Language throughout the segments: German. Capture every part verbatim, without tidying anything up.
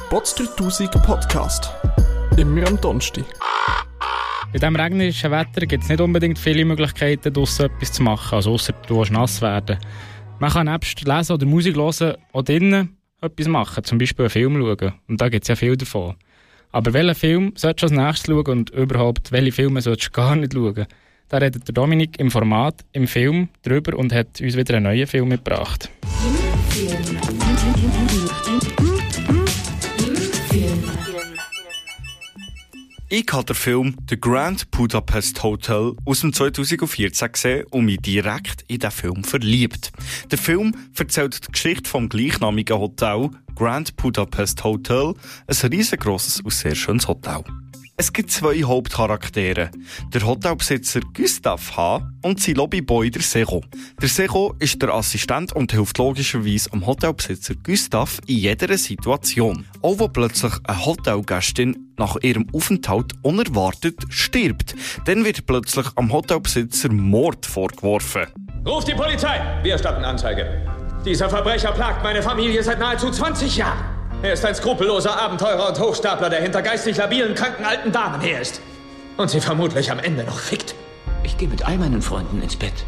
Bots dreitausend Podcast. Immer am Donnerstag. Bei diesem regnerischen Wetter gibt es nicht unbedingt viele Möglichkeiten, draussen etwas zu machen, also ausser du willst nass werden. Man kann nebst Lesen oder Musik hören auch drinnen etwas machen, zum Beispiel einen Film schauen. Und da gibt es ja viel davon. Aber welchen Film solltest du als nächstes schauen und überhaupt, welche Filme solltest du gar nicht schauen? Da redet der Dominik im Format, im Film drüber und hat uns wieder einen neuen Film mitgebracht. Ich habe den Film «The Grand Budapest Hotel» aus dem zweitausendvierzehn gesehen und mich direkt in diesen Film verliebt. Der Film erzählt die Geschichte vom gleichnamigen Hotel «Grand Budapest Hotel», ein riesengroßes und sehr schönes Hotel. Es gibt zwei Hauptcharaktere. Der Hotelbesitzer Gustav H. und sein Lobbyboy der Secho. Der Secho ist der Assistent und hilft logischerweise am Hotelbesitzer Gustav in jeder Situation. Auch wo plötzlich eine Hotelgästin nach ihrem Aufenthalt unerwartet stirbt. Dann wird plötzlich am Hotelbesitzer Mord vorgeworfen. Ruf die Polizei! Wir erstatten Anzeige. Dieser Verbrecher plagt meine Familie seit nahezu zwanzig Jahren. Er ist ein skrupelloser Abenteurer und Hochstapler, der hinter geistig labilen, kranken alten Damen her ist. Und sie vermutlich am Ende noch fickt. Ich gehe mit all meinen Freunden ins Bett.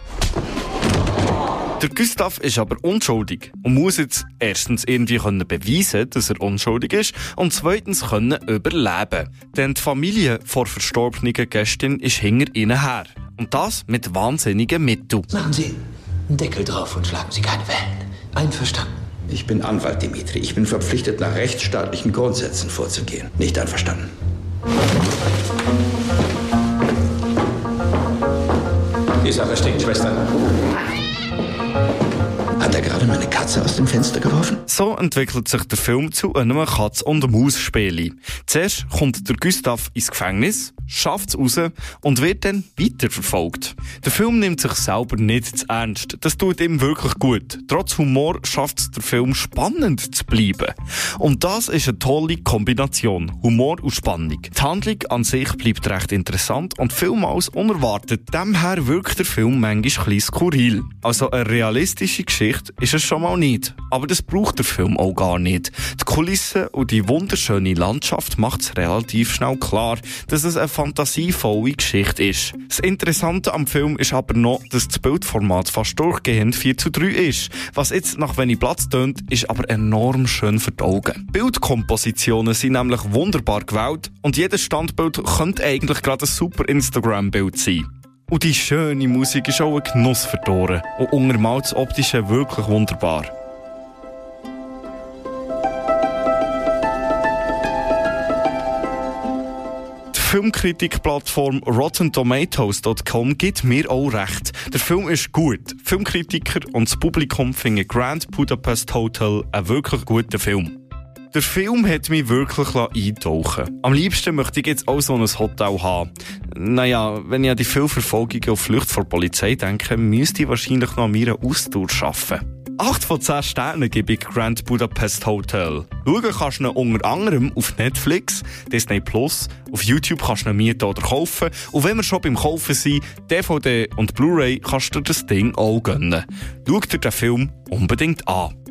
Der Gustav ist aber unschuldig und muss jetzt erstens irgendwie können beweisen, dass er unschuldig ist und zweitens können überleben. Denn die Familie vor verstorbenen Gästin ist hinter ihnen her. Und das mit wahnsinnigen Mitteln. Machen Sie einen Deckel drauf und schlagen Sie keine Wellen. Einverstanden? Ich bin Anwalt, Dimitri. Ich bin verpflichtet, nach rechtsstaatlichen Grundsätzen vorzugehen. Nicht einverstanden. Die Sache stinkt, Schwester. Hat er gerade meine Katze aus dem Fenster geworfen? So entwickelt sich der Film zu einem Katz- und Maus-Spiel. Zuerst kommt der Gustav ins Gefängnis, schafft es raus und wird dann weiterverfolgt. Der Film nimmt sich selber nicht zu ernst. Das tut ihm wirklich gut. Trotz Humor schafft es der Film, spannend zu bleiben. Und das ist eine tolle Kombination. Humor und Spannung. Die Handlung an sich bleibt recht interessant und vielmals unerwartet. Demher wirkt der Film manchmal ein bisschen skurril. Also eine realistische Geschichte ist es schon mal nicht. Aber das braucht der Film auch gar nicht. Die Kulissen und die wunderschöne Landschaft macht es relativ schnell klar, dass es eine fantasievolle Geschichte ist. Das Interessante am Film ist aber noch, dass das Bildformat fast durchgehend vier zu drei ist. Was jetzt nach wenig Platz tönt, ist aber enorm schön für die Augen. Bildkompositionen sind nämlich wunderbar gewählt und jedes Standbild könnte eigentlich gerade ein super Instagram-Bild sein. Und die schöne Musik ist auch ein Genuss für die Ohren und untermalt das Optische wirklich wunderbar. Die Filmkritikplattform Rotten Tomatoes Punkt com gibt mir auch recht. Der Film ist gut. Filmkritiker und das Publikum finden Grand Budapest Hotel einen wirklich guten Film. Der Film hat mich wirklich eintauchen. Am liebsten möchte ich jetzt auch so ein Hotel haben. Naja, wenn ich an die vielen Verfolgungen und Flucht vor der Polizei denke, müsste ich wahrscheinlich noch an meiner Ausdauer arbeiten. acht von zehn Sternen gebe ich Grand Budapest Hotel. Schauen kannst du ihn unter anderem auf Netflix, Disney Plus, auf YouTube kannst du ihn mieten oder kaufen. Und wenn wir schon beim Kaufen sind, D V D und Blu-ray kannst du dir das Ding auch gönnen. Schau dir den Film unbedingt an.